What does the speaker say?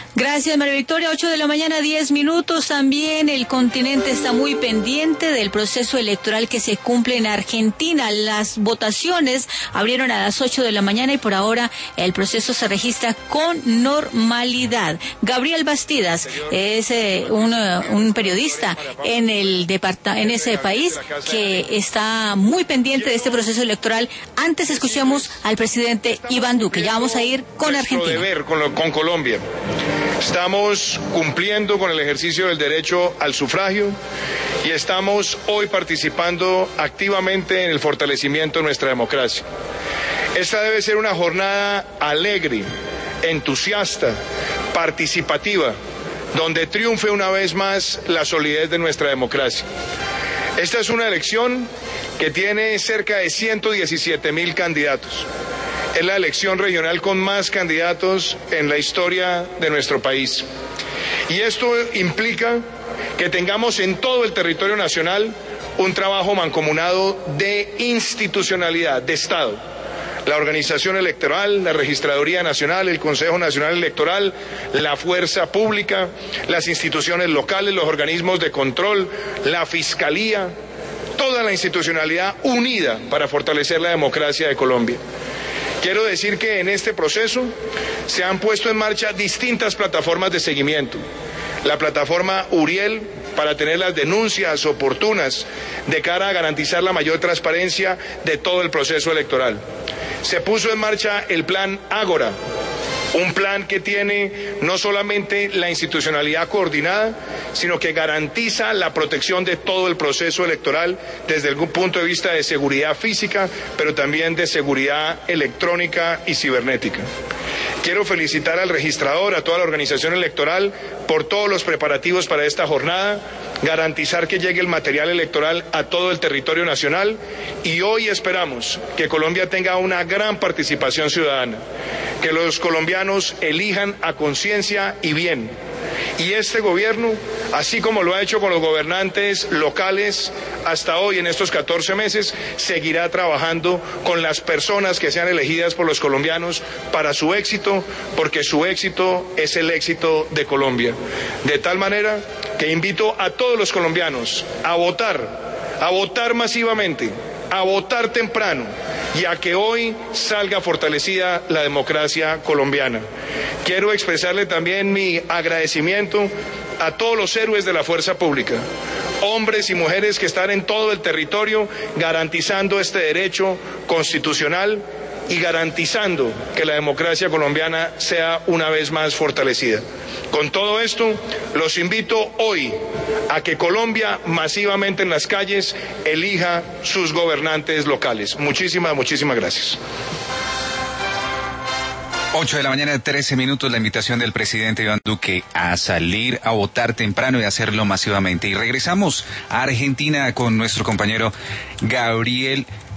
Gracias, María Victoria. 8 de la mañana, 10 minutos. También el continente está muy pendiente del proceso electoral que se cumple en Argentina. Las votaciones abrieron a las 8 de la mañana y por ahora el proceso se registra con normalidad. Gabriel Bastidas es un periodista en ese país que está muy pendiente de este proceso electoral. Antes escuchemos al presidente Iván Duque. Ya vamos a ir con Argentina. Deber con Colombia. Estamos cumpliendo con el ejercicio del derecho al sufragio y estamos hoy participando activamente en el fortalecimiento de nuestra democracia. Esta debe ser una jornada alegre, entusiasta, participativa, donde triunfe una vez más la solidez de nuestra democracia. Esta es una elección que tiene cerca de 117.000 candidatos. Es la elección regional con más candidatos en la historia de nuestro país. Y esto implica que tengamos en todo el territorio nacional un trabajo mancomunado de institucionalidad, de Estado. La organización electoral, la Registraduría Nacional, el Consejo Nacional Electoral, la fuerza pública, las instituciones locales, los organismos de control, la Fiscalía, toda la institucionalidad unida para fortalecer la democracia de Colombia. Quiero decir que en este proceso se han puesto en marcha distintas plataformas de seguimiento. La plataforma Uriel, para tener las denuncias oportunas de cara a garantizar la mayor transparencia de todo el proceso electoral. Se puso en marcha el plan Ágora, un plan que tiene no solamente la institucionalidad coordinada, sino que garantiza la protección de todo el proceso electoral desde el punto de vista de seguridad física, pero también de seguridad electrónica y cibernética. Quiero felicitar al registrador, a toda la organización electoral por todos los preparativos para esta jornada, garantizar que llegue el material electoral a todo el territorio nacional y hoy esperamos que Colombia tenga una gran participación ciudadana, que los colombianos elijan a conciencia y bien. Y este gobierno, así como lo ha hecho con los gobernantes locales hasta hoy en estos 14 meses, seguirá trabajando con las personas que sean elegidas por los colombianos para su éxito, porque su éxito es el éxito de Colombia. De tal manera que invito a todos los colombianos a votar masivamente, a votar temprano y a que hoy salga fortalecida la democracia colombiana. Quiero expresarle también mi agradecimiento a todos los héroes de la fuerza pública, hombres y mujeres que están en todo el territorio garantizando este derecho constitucional y garantizando que la democracia colombiana sea una vez más fortalecida. Con todo esto, los invito hoy a que Colombia masivamente en las calles elija sus gobernantes locales. Muchísimas gracias. 8 de la mañana, 13 minutos, la invitación del presidente Iván Duque a salir a votar temprano y hacerlo masivamente. Y regresamos a Argentina con nuestro compañero Gabriel